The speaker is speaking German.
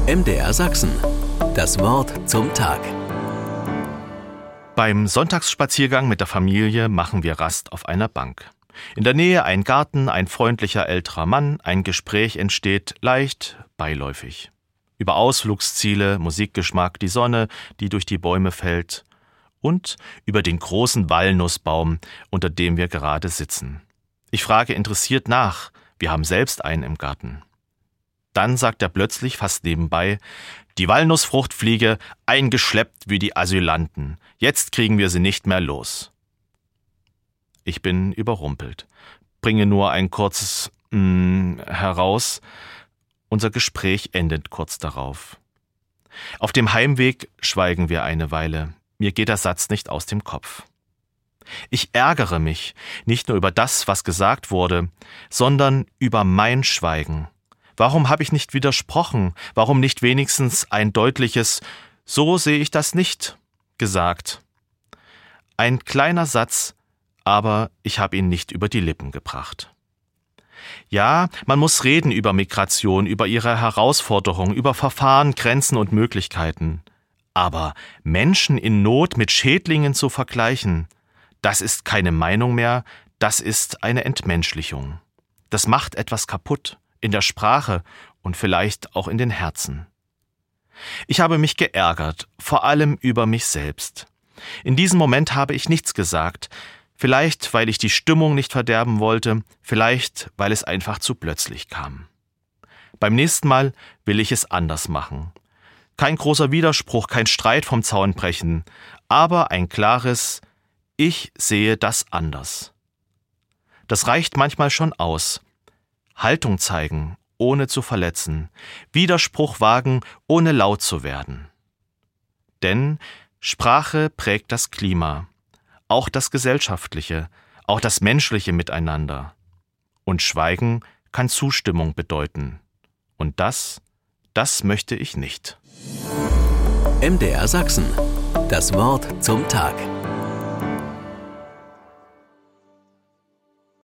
MDR Sachsen. Das Wort zum Tag. Beim Sonntagsspaziergang mit der Familie machen wir Rast auf einer Bank. In der Nähe ein Garten, ein freundlicher älterer Mann, ein Gespräch entsteht leicht, beiläufig. Über Ausflugsziele, Musikgeschmack, die Sonne, die durch die Bäume fällt und über den großen Walnussbaum, unter dem wir gerade sitzen. Ich frage interessiert nach, wir haben selbst einen im Garten. Dann sagt er plötzlich fast nebenbei, die Walnussfruchtfliege eingeschleppt wie die Asylanten. Jetzt kriegen wir sie nicht mehr los. Ich bin überrumpelt, bringe nur ein kurzes heraus. Unser Gespräch endet kurz darauf. Auf dem Heimweg schweigen wir eine Weile. Mir geht der Satz nicht aus dem Kopf. Ich ärgere mich nicht nur über das, was gesagt wurde, sondern über mein Schweigen. Warum habe ich nicht widersprochen? Warum nicht wenigstens ein deutliches »So sehe ich das nicht« gesagt? Ein kleiner Satz, aber ich habe ihn nicht über die Lippen gebracht. Ja, man muss reden über Migration, über ihre Herausforderungen, über Verfahren, Grenzen und Möglichkeiten. Aber Menschen in Not mit Schädlingen zu vergleichen, das ist keine Meinung mehr, das ist eine Entmenschlichung. Das macht etwas kaputt. In der Sprache und vielleicht auch in den Herzen. Ich habe mich geärgert, vor allem über mich selbst. In diesem Moment habe ich nichts gesagt, vielleicht weil ich die Stimmung nicht verderben wollte, vielleicht weil es einfach zu plötzlich kam. Beim nächsten Mal will ich es anders machen. Kein großer Widerspruch, kein Streit vom Zaun brechen, aber ein klares Ich sehe das anders. Das reicht manchmal schon aus. Haltung zeigen, ohne zu verletzen. Widerspruch wagen, ohne laut zu werden. Denn Sprache prägt das Klima, auch das gesellschaftliche, auch das menschliche Miteinander. Und Schweigen kann Zustimmung bedeuten. Und das möchte ich nicht. MDR Sachsen. Das Wort zum Tag.